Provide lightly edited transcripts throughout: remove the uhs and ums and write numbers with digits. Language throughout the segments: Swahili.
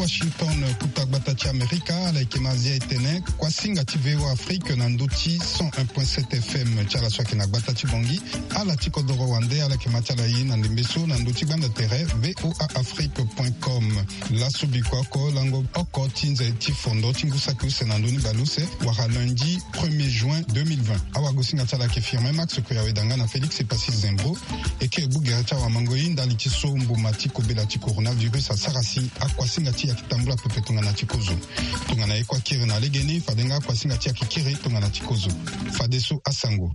Washington kutagbatachi Amerika la ikemazia itene kwa singa TV Afrique na nduti 101.7 FM chala swaki na gbatachi bongi ala tiko doro wande ala kematala yi na ndimbeso na nduti banda tere voaafrique.com la subikwako lango oko tinze tifondo tingusaki use na nduni baluse waka lundi 1er juin 2020 awa gosinga tala ke firme Max Koyawedanga na Félix Epasi Zembo eke bugercha wa mangoyi ndali tiso mbumati kobela ti coronavirus a sarasi akwasinga ti ya kitambula pepe tongana tikozo tongana ekwa kiri na legeni fadenga akwasinga ti ya kikiri tongana tikozo fadeso asango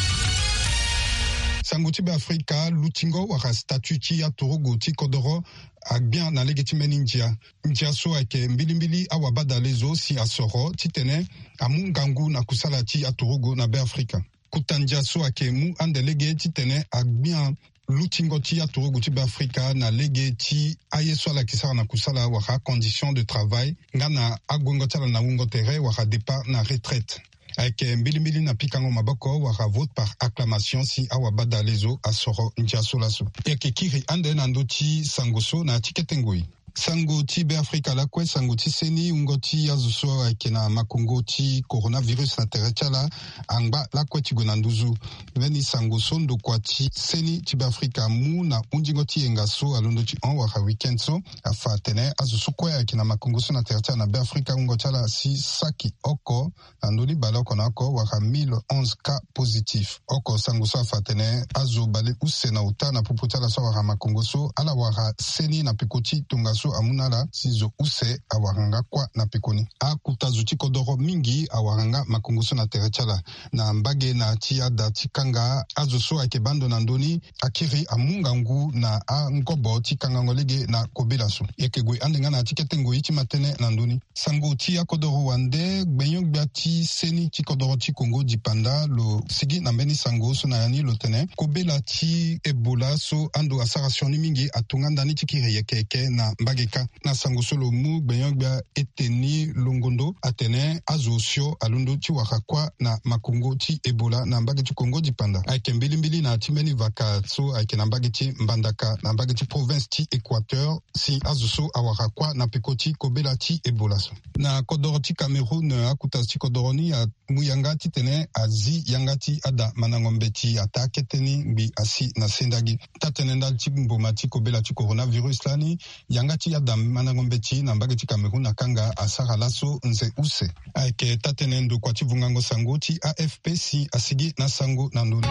sango ti be Afrika lutingo waka statut ti ya torogo ti kodoro agbian na legeti meni njia so ake mbilimbili awa bada lezo si asoro ti tene amungangu na kusala ti atorogo na be Afrika kutandia so ake mu ande lege ti tene agbian lutingo ti atorogo ti be Afrika na lege ti aye so ala kisara na kusala waka condition de travail nga na agongo tala na wungo tere waka départ na retraite ake mbilimbili na pikango maboko waka vote par acclamation si awa bada lezo asoro njia so laso eke kiri ande na ndo ti sangoso na tiketengoi sango ti be Afrika la kwe sango ti seni ungo ti azuso ake na makongo ti coronavirus na tere tala angba la kwe ti gona nduzu veni sango so ndo kwa ti seni ti be Afrika mu na unjingo ti enga so alondo ti on waka weekend so afa tene azuso kwe ake na makongo so na tere tala na be Afrika ungo tala si saki oko andoli baloko na oko waka 1011 cas positif oko sango so afa tene azo bale use na uta na pupu tala so waka makongo so ala waka seni na pikoti tonga so amunala sizo use awaranga kwa na pekoni akutazuti kodoro mingi awaranga makongoso na terechala na mbage na tia da tikanga azoso akebando na ndoni akiri amungangu na ngobo tikanga ngolege na kobelaso ekegwe andenga na tiketengo iti matene na ndoni sango tia kodoro wande gbenyo gbati seni tikodoro ti Kongo dipanda lo sigi na mbeni sango so na yani lo tene kobela ti Ebola so ando asarasioni mingi atunganda ni tikire yekeke na mbageka na sango solo mu gbenyogba eteni longondo atene azosio alundo ti wakakwa na makongo ti Ebola na mbage ti Kongo dipanda ake mbilimbili na timeni vaka so ake na mbage ti mbandaka na mbage ti province ti Equateur si azoso awakakwa na peko ti kobela ti Ebola so na kodoro ti Cameroun akutas ti kodoroni a muyanga ti tene azi yanga ti ada manangombe ti ata keteni ngbi asi na sendagi tatene ndal ti mboma ti kobela ti coronavirus lani yanga ti ada manangombe ti na mbage ti Cameroun na kanga asara laso nze use ake tatene ndo kwa ti vungango sango ti AFP si asigi na sango na ndoni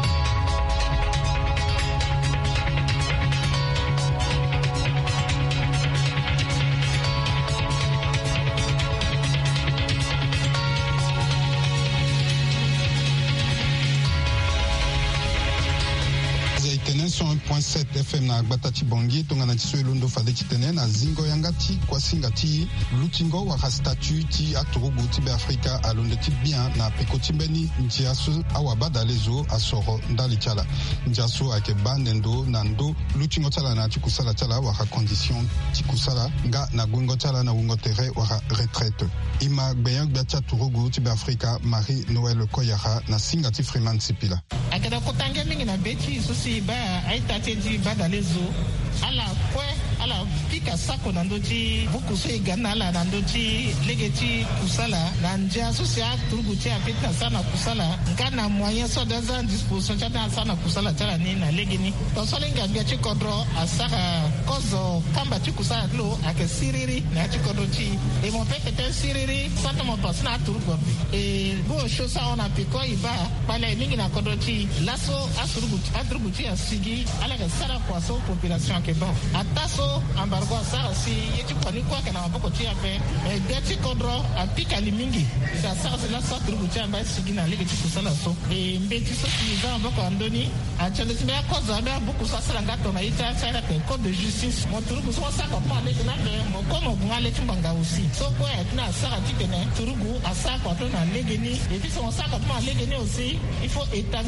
FM na Gbatati Bongi tongana tiso elondo fade titene na zingo yangati kwa singati lutingo waka statut ti atorogo ti be Afrika alonde ti bien na peko timbeni ntiaso awabada lezo asoro ndali chala ntiaso ake bandendo na ndo lutingo chala na tikusala chala waka condition tikusala nga na gwengo chala na wungo tere waka retraite ima gbenyang biatia atorogo ti be Afrika Marie Noël Koyara na singati Freeman Sipila akada kotange mingi na beti susi ba aitati di badalezo ala kwe ala pika sako na ndoti buku so igana ala na ndoti legeti kusala na njia sosia turuguti apita sana kusala ngana moyen so dans disposition chata sana kusala tala ni na legini to so lenga bia chikodro asaka kozo kamba chikusala lo ake siriri na chikodro chi e mon pete siriri santa mo pasna turugo e bo sho sa ona piko iba pale mingi na kodro chi laso asuruguti asigi ala ka sara kwa so population ke ba ataso ambargo sara si yeti kwa ni kwa kana maboko ti ape gati kodro apika limingi sa sara la sa turuguti amba sigi na lege ti kusala so e mbeti so ti za maboko andoni a chale ti ba kozo ba buku sa sala ngato na ita sara ke code de justice mo turugu so sa ko pa lege na be mo ko mo bunga le timbanga aussi so ko et na sara ti kene turugu asa ko to na lege ni et puis so sa ko ma lege ni aussi il faut etanga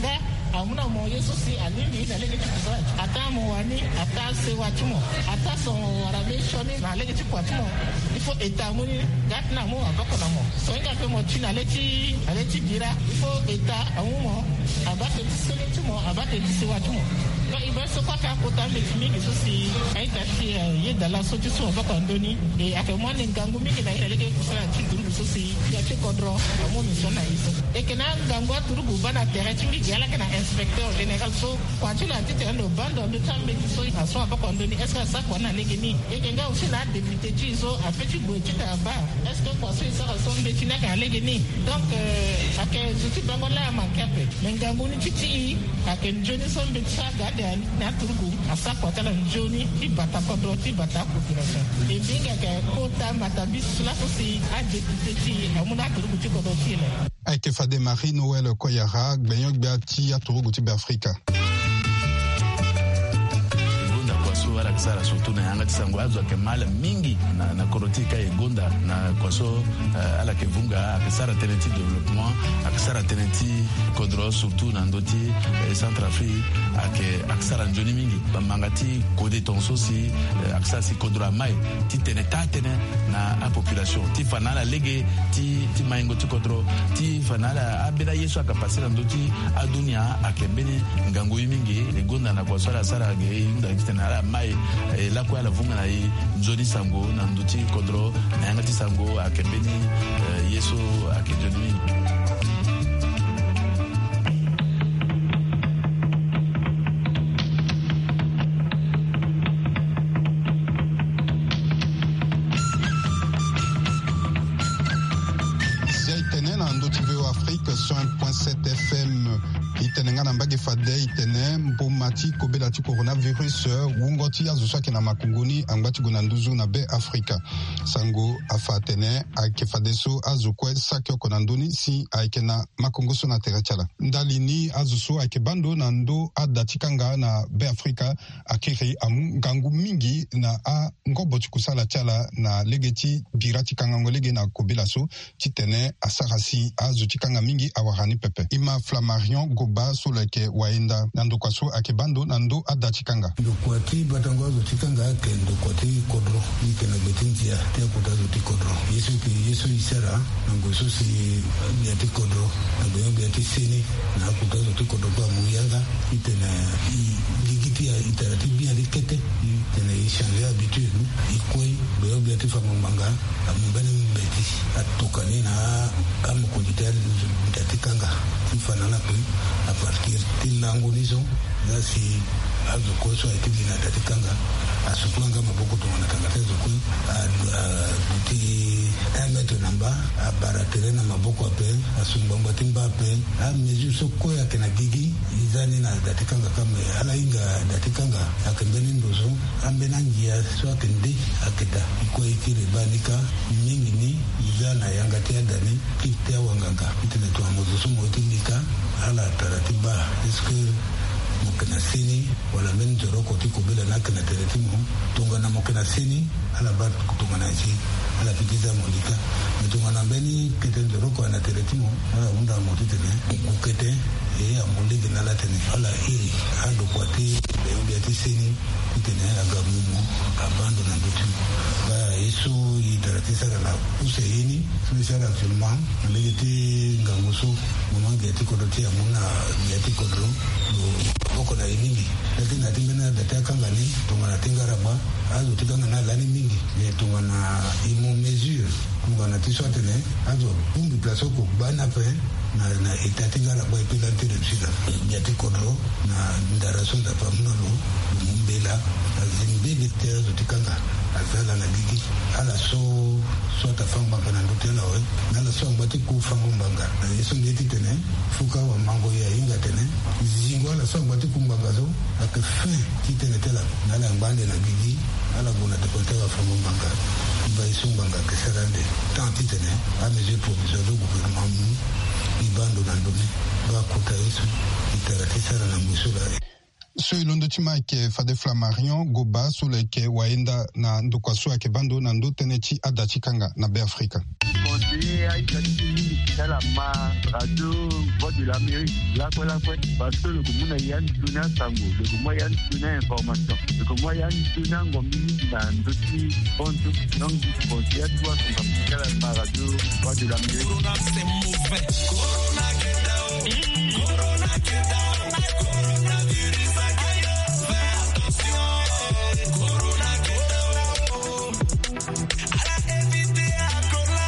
amuna mo yeso si alimi na lege kusala ata mo wani ata se watumo ata so warabe shoni na lege kwatumo ifo eta muni gatna mo abako na mo so inga pe mo china aleti gira ifo eta amumo abate tisele mo abate tisiwatumo donc il va se quoi qu'à côté de mingi sosi aitati yedala soti so abako ndoni e akemwa ngangu mingi na ile lege kusala chiduru sosi ya chikodro amu misona iso e kena ngangu turugu bana terratingi yala kana inspecteur général so kwa chila tete ndo bando ndo tambe so aso abako ndoni est-ce que ça kwa na lege ni e kenga aussi na député chizo afeti bochita ba est-ce que kwa so ça ressemble tina kana lege ni donc ake zuti bango la mankape ngangu ni titi ake njoni so mbetsa gada na turugu asa kwa tala njoni ibata kodro ibata population e binga ke kota matabi sula sosi a député ti amuna turugu ti kodro ti le Ake Fade Marie Noël Koyara gbenyok beati ya turugu ti Afrika wala kisara surtout na yanga tisango azo ke mala mingi na korotika egonda na kwaso ala ke vunga akisara tenenti développement akisara tenenti kodro surtout na ndoti Centrafrique akisara njoni mingi bamangati kode tonso si akisara si kodro mai ti tenetane na a population ti fanala lege ti maingo ti kodro ti fanala abeda yeso akapasira ndoti adunia akebeni ngangu mingi egonda na kwaso ala sara ge inda kitena mai la kwa la vunga na njoni sango na nduti kodro na yanga ti sango akebeni yeso akejoni mingi Afrique 100.7 FM itenenga na mbage fade itene mbomati kobela ti coronavirus wungoti azuswa ke na makunguni angwati guna nduzu na be Afrika sango afatene ake fadeso azukwe sakyo konanduni si ake na makunguso na terachala ndalini azuso ake bando na ndo adatikanga na be Afrika akiri amu gangu mingi na a ngobo kusala chala na legeti birati kangango lege na kobela so titene asarasi azutikanga mingi awahani pepe ima Flammarion Goba soleke waenda nando kwaso akebando nando adachikanga ndokwati batango azutikanga ake ndokwati kodro ike na betinzia te kutazo ti kodro yesu isera nango so si biati kodro nango biati sini na kutazo ti kodro kwa muyanga itena ligiti ya iterati bia likete itena ishange habitude ikoi beo biati famambanga amumbani mbeti atokani na kama kujitari mtatikanga ifanana kwe a partir tilango nizo nasi azo koso itibi na tatikanga asukulanga maboko tumanakanga tezo kwe duti emeto namba abaratere na maboko ape asumbamba timba ape meju soko ya kena gigi izani na datikanga kame ala inga datikanga akembeni ndozo ambena njia so akende aketa ikwa ikire banika mingi ni izana yanga tia dani kitea wanganga itene tuwa mozoso mwetindika ala taratiba iske mokena sini wala men joroko tiko bila na kana teretimu tunga na mokena sini ala bat kutunga na ji ala pitiza molika metunga na beni kete joroko ana teretimu ala unda motitene kukete amuligi na latene ala iri ando kwati beombi ati sini itene agamumu abando na ndutu ba yesu itaratisa na useini sisara filman legiti ngamuso mumange tikodoti amuna yati kodro boko na mingi lakini atimena datakanga ni tungana tingaraba azo tikanga na lani mingi ne tungana imu mesure tungana tisotene azo umbi plasoko bana pe na itatingara boy pilante de sida yati kodro na ndaraso da pamnolo mumbela azimbili tezo tikanga azala na gigi ala so ta famba kana ndotela we nala so mbati ku famba mbanga na yeso ngeti tene fuka wa mango ya inga tene zingo ala so mbati ku mbanga zo akafe kitene tela nala mbande na gigi ala bona te kotewa famba mbanga ba yeso mbanga keserande tanti tene a mesure provisoire du gouvernement ibando na ndoni ba kuta yeso itaratisa na musula so ilondo tima ke Fade Flammarion Goba soleke waenda na ndokwaso akebando na ndo tenechi adachikanga na be Afrika conseiller Aïkati dans la radio Voix de l'Amérique. Là, parce que le Goumou Yann Tuna Sango, le Goumou Yann Tuna Information, le Goumou Yann Tuna Ngomini dans d'autres comptes. Donc, je conseille à toi dans la radio Voix de l'Amérique. Corona, c'est mauvais. Corona, get down. Corona, get down. Coronavirus, fais attention. Corona, get down. À la éviter à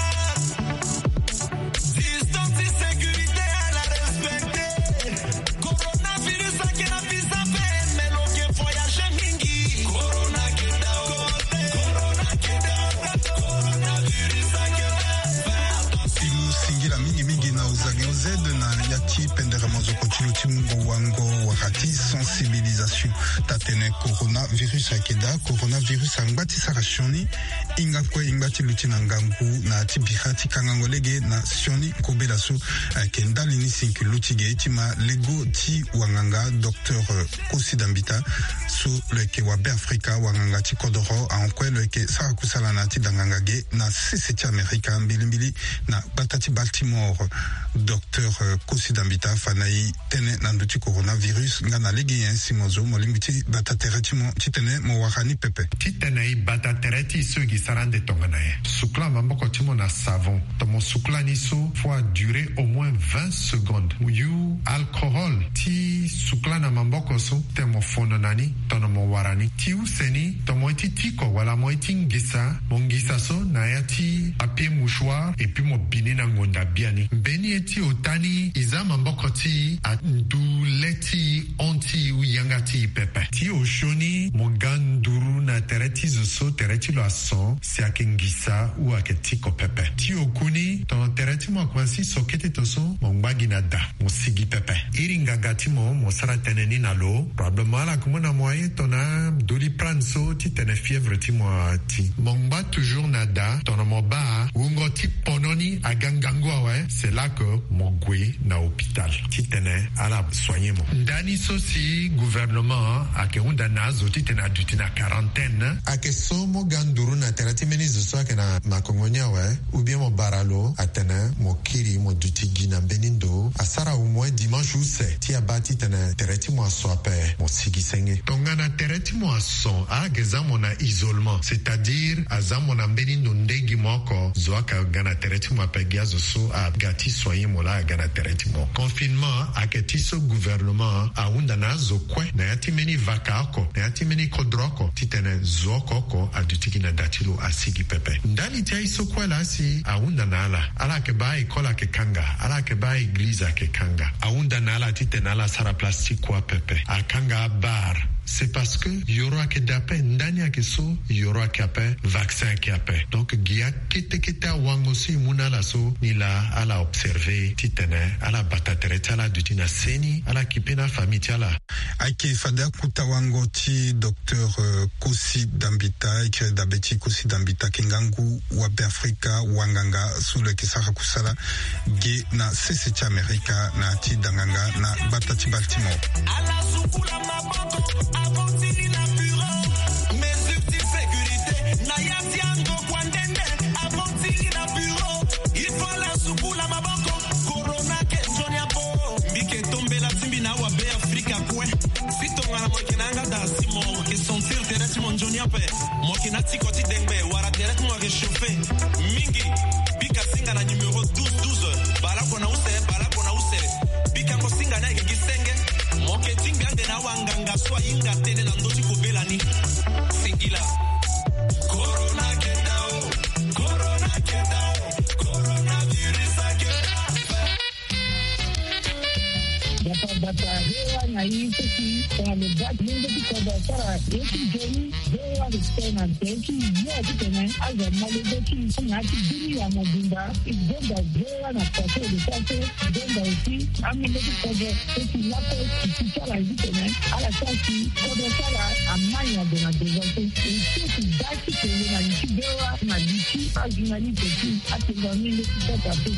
coller. Distance et sécurité à la respecter. Coronavirus, à qui n'a pu s'appeler, mais l'on qui voyage mingi. Corona, get down. Corona, get down. Coronavirus, à qui fais attention. Singila mingi na uzageuze na yati pendera mazoko chilutimbo wango wakati sensibilisation tatene coronavirus akeda coronavirus angbati sarashoni ingakwe ingati lutina ngangu na tibihati kangangolege na sioni kobela su kendali ni sinki lutige itima lego ti wanganga Dr Kosi Dambita su leke wa Afrika wanganga ti kodoro ankwe leke sarakusala na ti dangangage na siseti Amerika mbilimbili na batati Baltimore. Dr Kosi Dambita fanai tene nanduti coronavirus ngana legi yensi mozo molimbiti batatereti mo titene mo wakani pepe titene batatereti sugi sarande tonganaye sukla mamboko timo na savon tomo sukla niso faut durer au moins 20 secondes you alcool ti sukla na mamboko so temo fono nani tono mo warani ti useni tomo tiko wala mo ngisa mongisa so na yati papier mouchoir et puis mo binina ngonda biani beni eti otani iza mamboko ti aduleti onti uyangati pepe ti oshoni moganduru na tereti zoso tereti lo ason si akengisa u aketiko pepe ti okuni ton tereti mo kwansi sokete toso mongbagi na da mosigi pepe iringagati mo sara teneni na lo probablement la kumona moye tona doliprane so ti tene fièvre ti mo ti mongba toujours na da tona mo ba ungo ti pononi agangango ouais c'est là que mogwe na hôpital titene ala soigner mo ndani sosi gouvernement akeunda nazo titena dutina quarantaine akeso mo ganduru na terati menizo so akena makongonya we ou bien mo baralo atena mo kiri mo dutigi na benindo asara au moins dimanche ou c'est ti abati tena terati mo soape mo sigisenge tongana terati mo son ageza mo na isolement c'est-à-dire azamo na benindo ndegi moko zoaka gana terati mo apegiazo so a gati soigner mo la gana terati mo confinement aketiso gouvernement aunda na zokwe na yatimeni vakako na yatimeni kodroko titene zokoko adutiki na datilo asigi pepe ndani tia isokwe la si aunda na ala ke ba ikola ke kanga ala ke ba igliza ke kanga aunda na ala titene ala sara plastique kwa pepe akanga bar. C'est parce que yoro ake dape ndani ake so yoro ake ape vaccin ake ape donc gia kete wangosi muna la so ni la ala observer titene ala batatere tala dutina seni ala kipena famille tala ake fada kutawango ti Dr Kosi Dambita ike dabeti Kosi Dambita kengangu wa Afrika wanganga sule kisaka kusala ge na sese Amerika na ti danganga na batati Baltimore ala sukula maboko Avantini na bureau, mesures de sécurité, Nayati Ando Kwandende, Avantini na bureau, il faut la soukou la maboko, Corona question ya bo, Mike tombe la timbi na wa be Afrika kwe, si tonga na mokinanga da simo, ke sentir tereti monjoni ape, mokina tikoti dengbe, wara tereti mo réchauffé, mingi, bika singa na numéro 1212, balako na use, bika ko singa na gisenge, moketing ande na wanganga swa inga tene na ndoti kubelani singila corona get down coronavirus get bata hewa na hii sisi kwa mbati mingi kwa sara yeki jeni hewa tena teki yote tena aza malezeki na kidini ya mabunda igenda hewa na pase de pase genda usi amile kwa teki lapo kisara hivi tena ala sasi kwa sara amanya dona dezote teki daki tena na kibewa na diki azimani teki atinga mile kwa tatu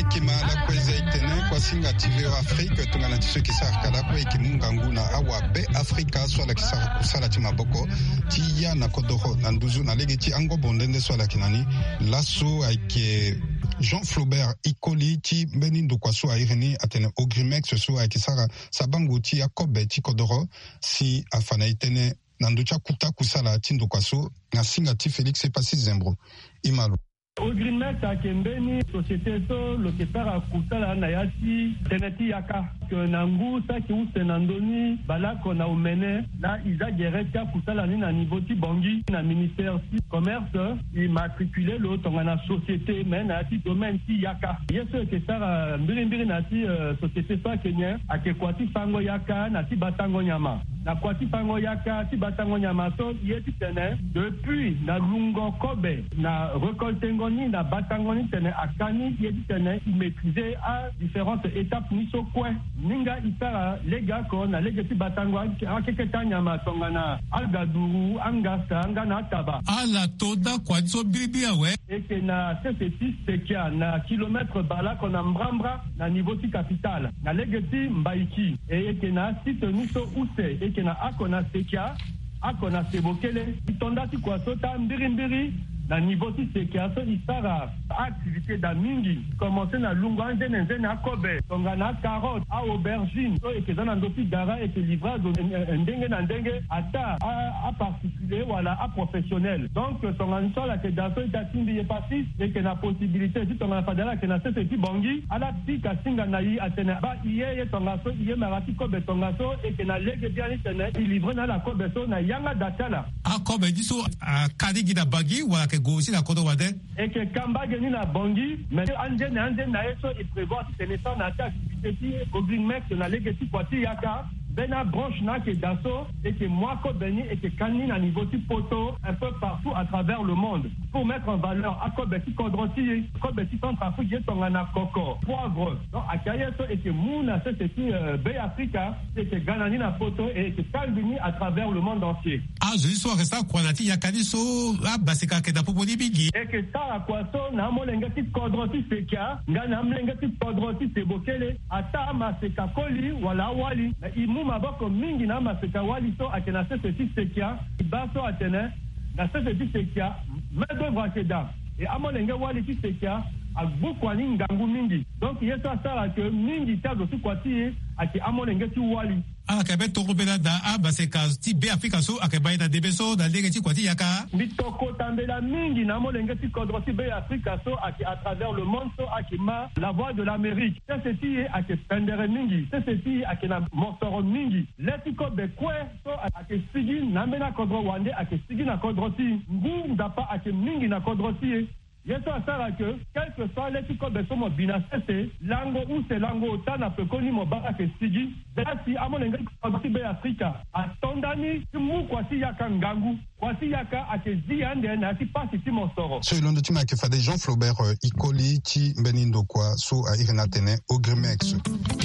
ekima la kweza itene kwa singa TV Afrique tungana tiso kisara kala kwa ekimungangu na awa be Afrika swala kisara kusala timaboko tiya na kodoro na nduzu na legeti ango bondende swala kinani lasso aike Jean Flaubert Ikoli ti benindo kwa so aireni atene Ogrimex so aikisara sabango ti Yakobe ti kodoro si afana itene nanducha kuta kusala tindo kwa so na singa ti Felix Epasi Zembro Imalo Ogrimex akembeni société so loketara kusala na yasi teneti yaka nangu saki usenandoni balako na umene na iza gereka kusala ni na niveau ti bongi na ministère si commerce immatriculé lo tonga na société mais na ti domaine ti yaka yeso ketara mbiri na ti société so Kenya akekwati fango yaka na ti batango nyama na kwati fango yaka ti batango nyama so yeti tene depuis na lungo kobe na récolte ngoni na batango ni tene akani yeti tene maîtriser à différentes étapes ni so kwe ninga isara lega ko na lega ti batango akeketa nyama tonga na algaduru angasa ngana taba ala toda kwati so bibi awe eke na CC6 sekia na kilomètre bala ko na Mbrambra na niveau ti capitale na lega ti Mbaiki eke na site ni so use eke na akona sekia akona sebokele itondati kwa sota mbiri na niveau ti sekia so isara activité da mingi commencer na lungo nzene na kobe tonga na carotte a aubergine so ekezana ndopi dara eke livrado ndenge na ndenge ata a particulier wala a professionnel donc tonga nsola ke daso itatimbi ye pasi eke na possibilité si tonga na fadala ke na sese ti bongi ala tika singa na yi atene ba iye tonga so iye marati kobe tonga so eke na lege biani tene livre na la kobe so na yanga datala a kobe diso a kadigi da bagi wala ke gosi na kodo wade eke kambage ni na bongi mais anje na eso il prévoit si tenesa na ta activité au Greenmex na legeti kwati yaka bena branche na ke daso et que moi ko beni et que kani na niveau ti poto un peu partout à travers le monde pour mettre en valeur akobeti kodroti kobeti Centrafrique tonga na koko poivre donc akaya so et que muna c'est be Africa et que ganani na poto et que kalbini à travers le monde entier ah je sois resta kwanati yakani so basika ke da popo bigi et que ça kwa so na molenga ti kodroti sekia ngana mlenga ti kodroti sebokele ata maseka koli wala wali maboko mingi na maseka wali so akena sese ti sekia baso atene na sese ti sekia medo vrakeda et amolenge wali ti sekia agbukwani ngangu mingi donc yeso asala ke mingi tazo ti kwati ati amolenge ti wali ala kebe toko bela da baseka ti be Afrika so akeba ida debe so da lege ti kwati yaka bitoko tambela mingi na molenge ti kodro ti be Afrika so aki à travers le monde so akima la voix de l'Amérique c'est ti ake pendere mingi c'est ti ake na mosoro mingi letiko be kwe so ake sigi na mena kodro wande ake sigi na kodro ti ngu ndapa ake mingi na kodro ti yeso asara que quel que soit l'éthique de son mobina c'est lango ou c'est lango tana pe koni mobara ke sigi dasi amolenga ko be Afrika atondani mu kwasi yaka ngangu kwasi yaka akezi ande na si pasi ti mosoro so ilondo ti ma ke fade Jean Flaubert Ikoli ti benindo kwa so a irenatene Ogrimex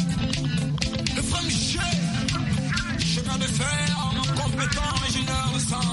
le franchise chemin de fer en compétent ingénieur de sang.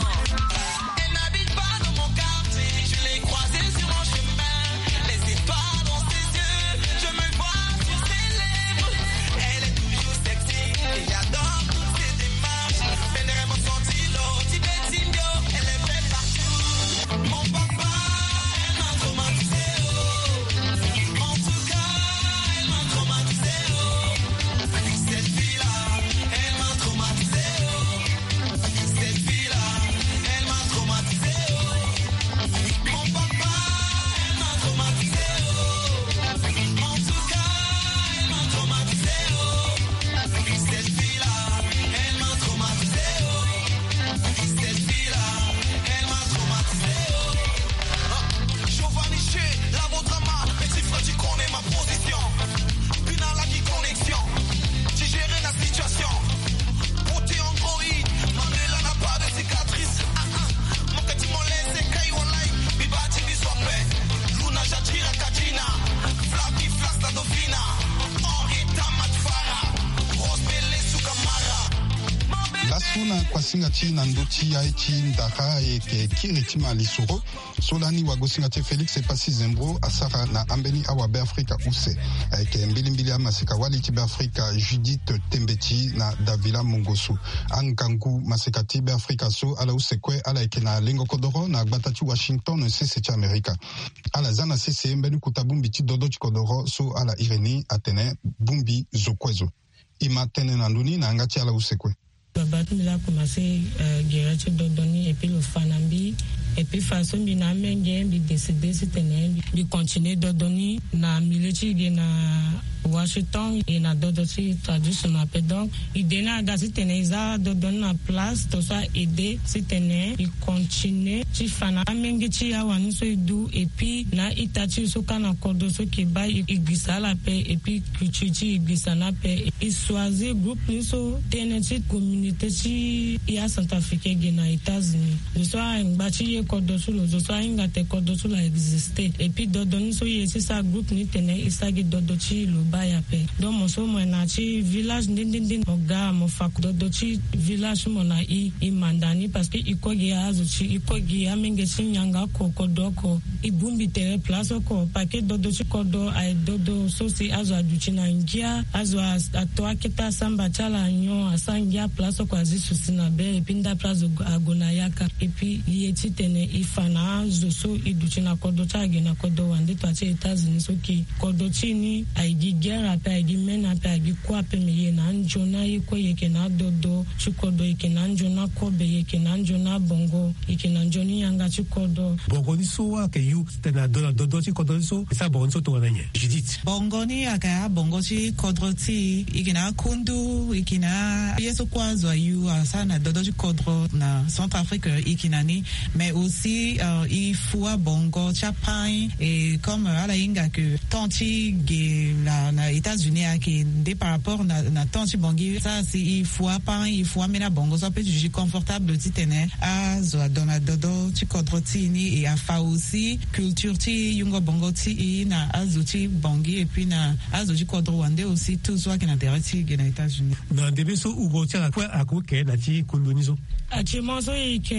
tuna kwa singati na nduti ya ichi ndaka eke kiriti malisuro solani wa gosingati Felix Epasi Zembro asara na ambeni awa be Afrika use eke mbili amaseka wali tibe Afrika Judith Tembeti na Davila Mongosu ankangu masekati be Afrika so ala usekwe ala eke na lengo kodoro na gbatati Washington sese cha Amerika ala zana sese mbeni kutabumbi ti dodo chikodoro so ala Irene Atene bumbi zokwezo ima tene na nduni na ngati ala usekwe. Babatu mila commencé guérir dodoni et puis le fanambi et puis façon bina menge bi décider c'était bi continuer dodoni na militi na Washington et na dodoti traduction na pe donc idée na da c'était isa dodoni na place to ça aider c'était il continue ti fana menge ti ya wanu so du et puis na itati so kana kodo so ke ba igisa la paix et puis kuchichi igisa na paix et choisir groupe so teneti communauté ci ya Centrafrique gena États-Unis je sois un bâti kodo so je sois un te kodo so la exister et puis dodoni so yesi sa groupe ni tene isagi dodoti lo ba ya pe donc mo so mo na ci village ndindin oga mo fak dodoti village mo na i mandani parce que ikogi azo ci ikogi amenge sinyanga ko kodoko ibumbi tere place ko paquet dodoti kodo ai dodo so si azo aduchi na ngia azo atwa kita samba chala nyo asangia place ko azisu sinabe pinda place agona yaka et puis yeti tene ifana zoso iduchi na kodo chage na kodo wande to ache États-Unis so ki kodo chini aigi gera pe aigi mena pe aigi kwa pe meye na njona yiko yeke na dodo chikodo yeke na njona kobe yeke na njona bongo yeke na njoni yanga chikodo bongo ni so wa ke yu tena dodo chikodo so sa bongo so to nanye Judith bongo ni aka bongo chikodo ti ikina kundu ikina yeso kwanzo yu sana dodo chikodo na Centrafrique ikinani mais aussi il faut bongo champagne et comme ala inga que tanti ge na États-Unis qui des par rapport na tanti bongi ça c'est il faut pas il faut amener bongo ça peut juger confortable de titene a zo dona dodo ti kodrotini et a fa aussi culture ti yungo bongo ti na azuti bongi et puis na azuti kodrowande aussi tout soit qui na derati ge na États-Unis na debeso ugo tia kwa akoke na ti kundonizo Achimoso ike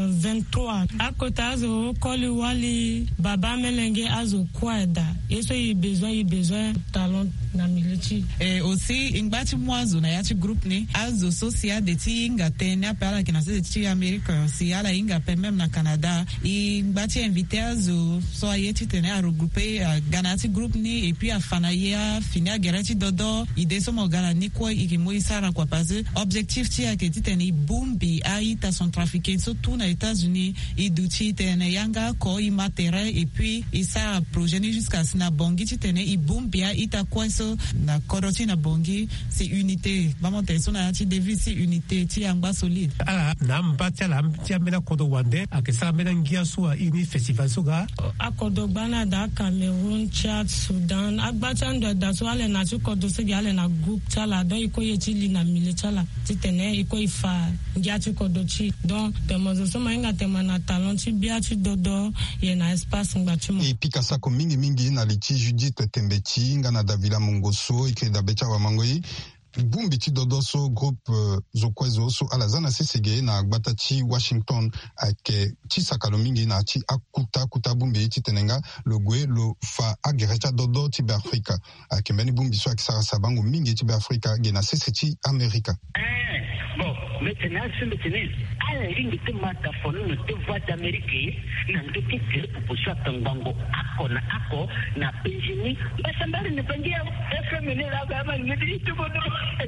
23 akota zo koli wali baba melenge azo kwada yeso yi besoin talent na militi et aussi ingbati mwazo na yati groupe ni azo socia de ti inga tena para kina se ti America si ala inga pe même na Canada ingbati invité azo so ayeti tena a regrouper ganati groupe ni et puis a fanaya finia gerati dodo ide so mo gana ni ko ikimo isara kwa parce objectif ti aketi tena bumbi aita son trafiqué surtout na États-Unis iduti tena yanga ko imatere et puis isa progénie jusqu'à sina bongi ti tena ibumbia ita kwa so na koroti na bongi c'est unité vraiment tension na ti devi c'est unité ti yangba solide ala na mbatia la mtia mena kodo wande akesa mena ngia so ini festival so ga akodo bana da Cameroun Chad Sudan agbacha ndo da so ale na ti kodo se ale na group chala don iko yeti li na mile chala ti tene iko ifa ngia ti kodo chi donc demozo so mainga tema na talent ti bia ti dodo ye na espace ngbatimo et puis kasa ko mingi na liti Judith Tembeti ngana Davila Mongoso ikre da becha wa mangoi bumbi ti dodo so groupe zokwezo so alazana sesege na gbatati Washington ake ti sakalo mingi na ti akuta bumbi ti tenenga logwe lo fa agerecha dodo ti be Afrika ake mbeni bumbi so akisara sabango mingi ti be Afrika gena sese ti Amerika. Bon, maintenant, c'est maintenant. À la ligne de Matafono, de voix d'Amérique, n'a pas été tiré pour ça, Tangango, Ako, n'a pas gêné. Mais ça m'a dit, est-ce que mené la gamme, me dit tout le monde.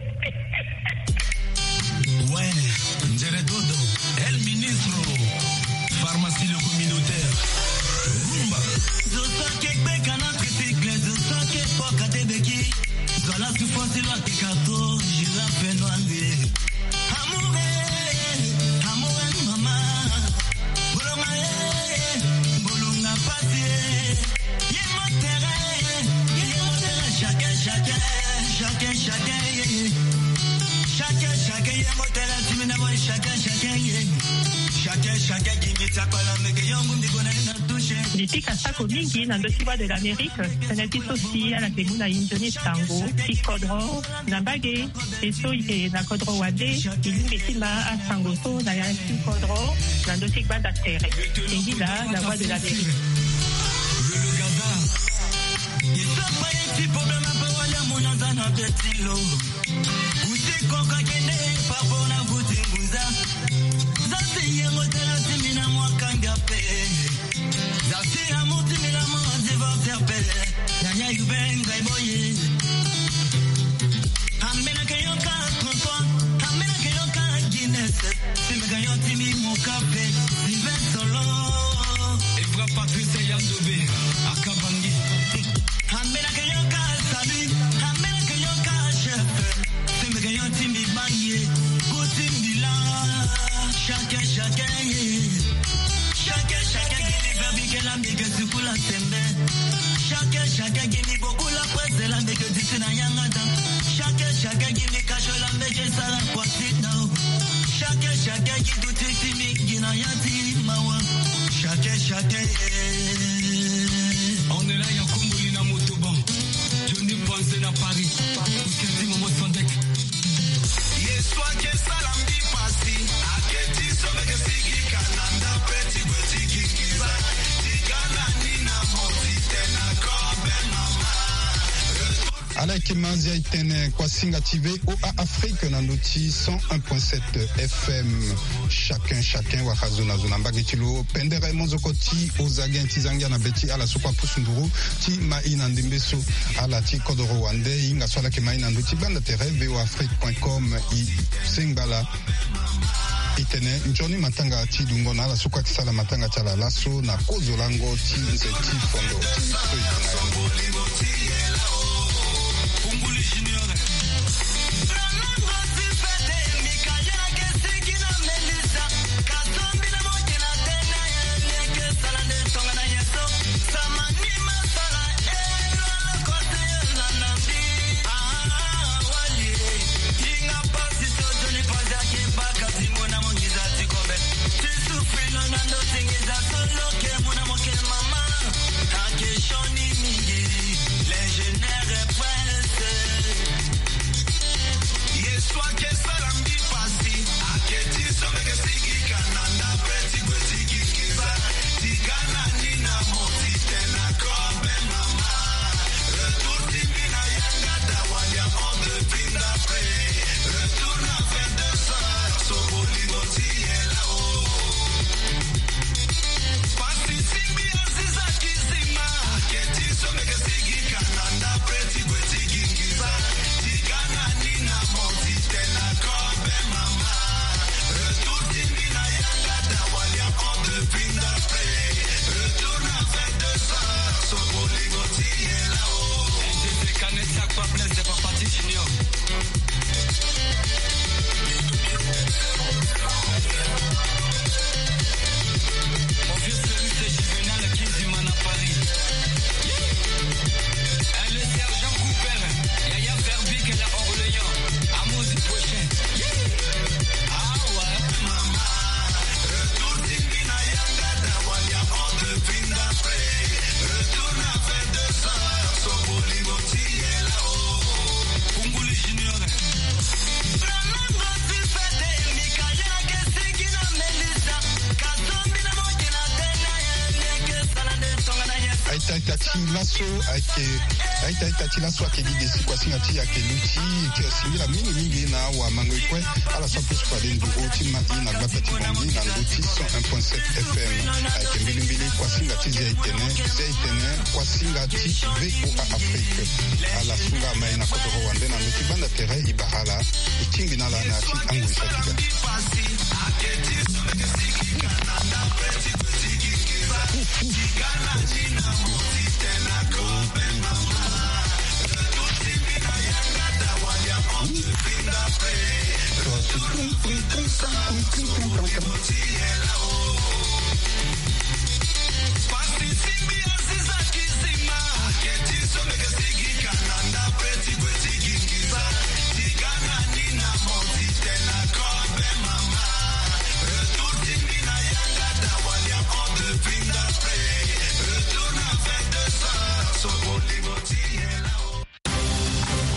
Ouais, Ndjere Dodo, El Ministro, pharmacie le communautaire. Rumba. Je sens que Beck en a tricycle, je sens que Poka Tebeki, dans la souffrance, il va te cato, je la fais noyer. Nipika sako mingi na ndosiwa de l'Amérique, teneti sosi ala kemuna injoni tango, ikodro, na bage, eso ike na kodro wade, ilungi tima a tango so na ya ikodro, na ndosik banda tere. Ingila, la voix de l'Amérique. On est là, y'a Kumbuli na Motoban. Johnny Ponce na Paris. Kezi Momo Sondek. Yeswa ke salambi pasi. Aketi sobe ke sigi kananda peti peti kikiza. Tigana nina moti tena kobe mama. Aleke Manzia itene kwa Singa TV OA Afrique na noti 101.7 FM. Chacun wa Khazuna Zuna Mbagitilo Pendere Monzokoti Ozagi Ntizangia na Beti ala Sokwa Pusunduru Ti Maina Ndimbeso ala Ti Kodoro Wande Inga Swala ke Maina Nduti Banda Tere voafrique.com I Singbala itene Njoni Matanga Ti Dungona ala Sokwa Kisala Matanga Chala Lasso na Kozolango Ti Nzeti Fondo Ti Aita lasso akeli desi kwa singa ti akeluti ki osimila mingi na wa mangoikwe ala sa plus kwa den duro ti ma ina glata ti bongi na ngoti 101.7 FM akembili kwa singa ti zaitene kwa singa ti VOA Afrique ala sunga mai na kodoro wande na ngoti banda tere ibahala ikingi na la na ti angu isakiga